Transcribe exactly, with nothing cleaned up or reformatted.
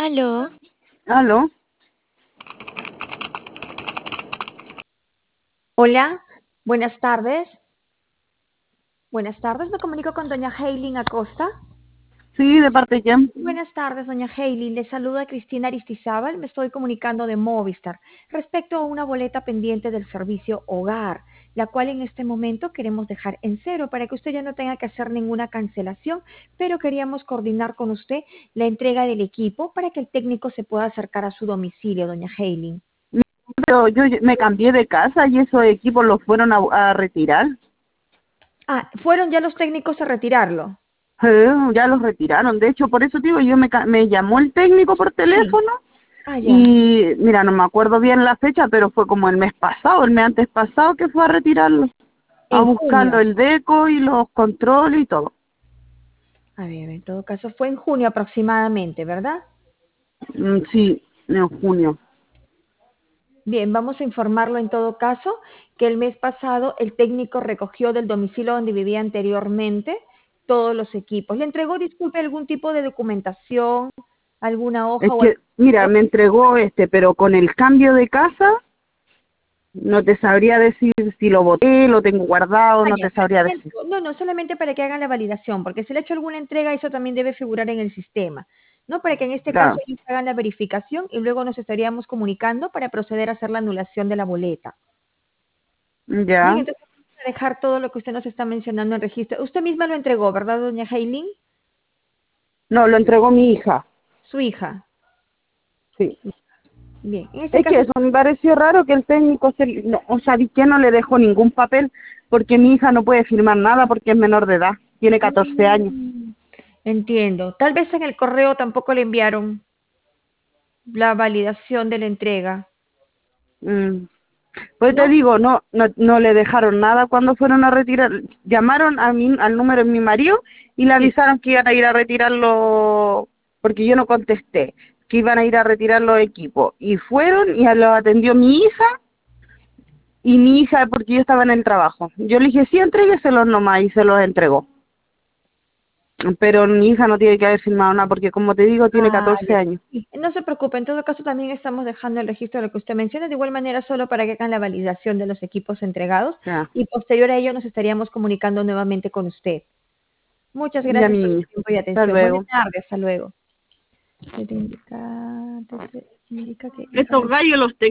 Aló, Aló, Hola, buenas tardes. Buenas tardes, me comunico con doña Haylin Acosta. sí, ¿de parte de quién? Buenas tardes, doña Haylin. Le saluda Cristina Aristizábal. Me estoy comunicando de Movistar respecto a una boleta pendiente del servicio Hogar, la cual en este momento queremos dejar en cero para que usted ya no tenga que hacer ninguna cancelación, pero queríamos coordinar con usted la entrega del equipo para que el técnico se pueda acercar a su domicilio, doña Haylin. Yo, yo me cambié de casa y esos equipos los fueron a, a retirar. Ah, ¿fueron ya los técnicos a retirarlo? Eh, ya los retiraron. De hecho, por eso digo, yo me, ca- me llamó el técnico por Sí. teléfono Ah, ya. y mira, no me acuerdo bien la fecha, pero fue como el mes pasado, el mes antes pasado que fue a retirarlo, a En buscarlo junio. el deco y los controles y todo. A ver, en todo caso fue en junio aproximadamente, ¿verdad? Mm, sí, en junio. Bien, vamos a informarlo en todo caso que el mes pasado el técnico recogió del domicilio donde vivía anteriormente todos los equipos. ¿Le entregó, disculpe, algún tipo de documentación, alguna hoja Es o algo? que, mira, me entregó este, pero con el cambio de casa, no te sabría decir si lo boté, lo tengo guardado, Ah, no ya, te sabría prácticamente, decir. no, no, solamente para que hagan la validación, porque si le he hecho alguna entrega, eso también debe figurar en el sistema, ¿no? Para que en este caso Claro. ellos hagan la verificación y luego nos estaríamos comunicando para proceder a hacer la anulación de la boleta. Bien, Ya. entonces vamos a dejar todo lo que usted nos está mencionando en registro. Usted misma lo entregó, ¿verdad, doña Jailin? No, lo entregó mi hija. Su hija. Sí. Bien, en este Es que caso, eso me pareció raro que el técnico, se, no, o sea, que no le dejó ningún papel porque mi hija no puede firmar nada porque es menor de edad, tiene catorce años. mm, entiendo. Tal vez en el correo tampoco le enviaron la validación de la entrega. Mm. Pues te ¿No? digo, no, no, no le dejaron nada cuando fueron a retirar. Llamaron a mi, al número de mi marido y le Sí. avisaron que iban a ir a retirarlo, porque yo no contesté, que iban a ir a retirar los equipos. Y fueron y lo atendió mi hija y mi hija, porque yo estaba en el trabajo. Yo le dije, sí, entrégueselos nomás y se los entregó. Pero mi hija no tiene que haber firmado nada porque, como te digo, tiene Ah, catorce ya. años. Sí, no se preocupe, en todo caso también estamos dejando el registro de lo que usted menciona, de igual manera solo para que hagan la validación de los equipos entregados Ya, y posterior a ello nos estaríamos comunicando nuevamente con usted. Muchas ya gracias mi por su niña. tiempo y Hasta atención. Buenas luego. tardes, hasta luego. Se te indica, te- se indica que Estos dejar gallos los